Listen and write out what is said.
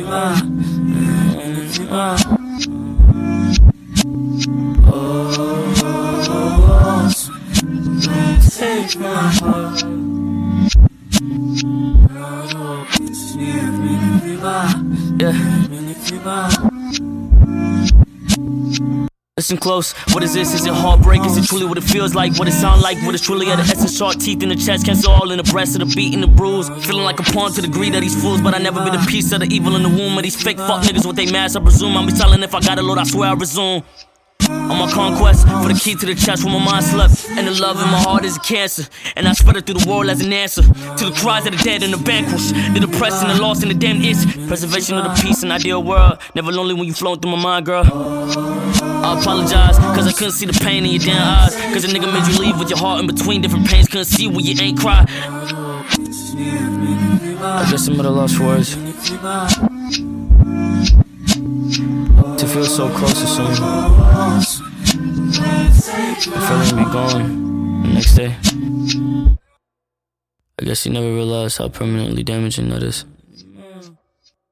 Take my heart. Listen close, what is this? Is it heartbreak? Is it truly what it feels like? What it sound like? What it's truly at the essence? Sharp teeth in the chest, cancer all in the breast, of the beat and the bruise. Feeling like a pawn to the greed of these fools, but I never been a piece of the evil in the womb of these fake fuck niggas with they mask. I presume I'll be telling if I got it, Lord, I swear I resume. On my conquest, for the key to the chest where my mind slept. And the love in my heart is a cancer, and I spread it through the world as an answer to the cries of the dead and the vanquished, the depressed and the lost and the damned. It's preservation of the peace and ideal world. Never lonely when you flowing through my mind, girl. I apologize, cause I couldn't see the pain in your damn eyes. Cause a nigga made you leave with your heart in between different pains. Couldn't see when you ain't cry. I guess some of the lost words to feel so close to someone, the feeling be gone the next day. I guess you never realized how permanently damaging that is.